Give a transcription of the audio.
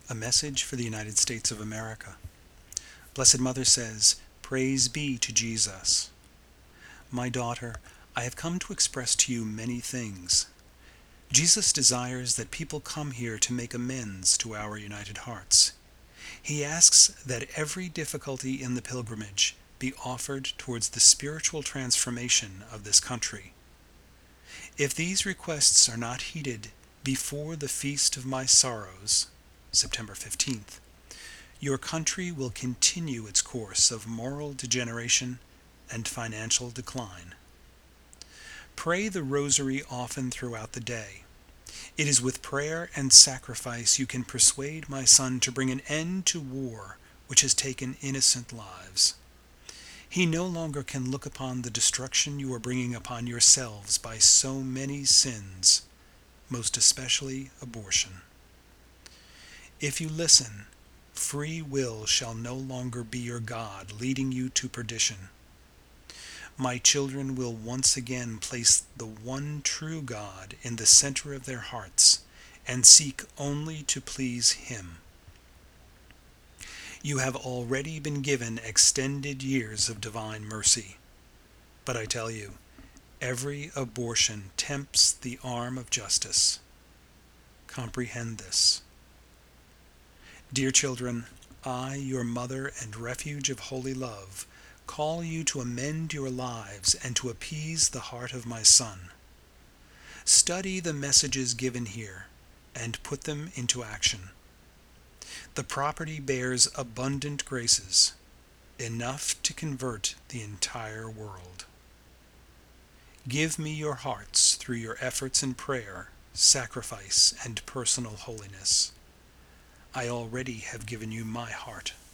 A message for the United States of America. Blessed Mother says, "Praise be to Jesus." My daughter, I have come to express to you many things. Jesus desires that people come here to make amends to our united hearts. He asks that every difficulty in the pilgrimage be offered towards the spiritual transformation of this country. If these requests are not heeded before the Feast of My Sorrows, September 15th, your country will continue its course of moral degeneration and financial decline. Pray the Rosary often throughout the day. It is with prayer and sacrifice you can persuade my son to bring an end to war which has taken innocent lives. He no longer can look upon the destruction you are bringing upon yourselves by so many sins, most especially abortion. If you listen, free will shall no longer be your God, leading you to perdition. My children will once again place the one true God in the center of their hearts and seek only to please Him. You have already been given extended years of divine mercy. But I tell you, every abortion tempts the arm of justice. Comprehend this. Dear children, I, your mother and refuge of holy love, call you to amend your lives and to appease the heart of my Son. Study the messages given here and put them into action. The property bears abundant graces, enough to convert the entire world. Give me your hearts through your efforts in prayer, sacrifice, and personal holiness. I already have given you my heart.